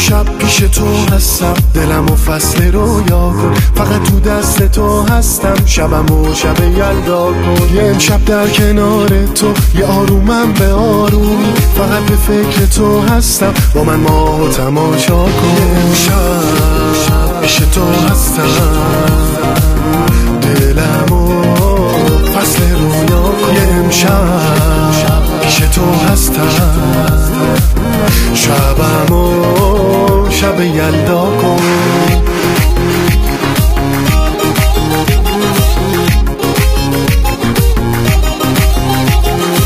امشب پیش تو هستم، دلم و فصل رویا کن، فقط تو دست تو هستم، شبم و شب یلدا کن. یه امشب در کنار تو، یه آرومم به آروم، فقط به فکر تو هستم، با من ماه تماشا کن. یه امشب پیش تو هستم، دلم و فصل رویا کن. یه امشب پیش تو هستم، شبم و شب یلدا کن.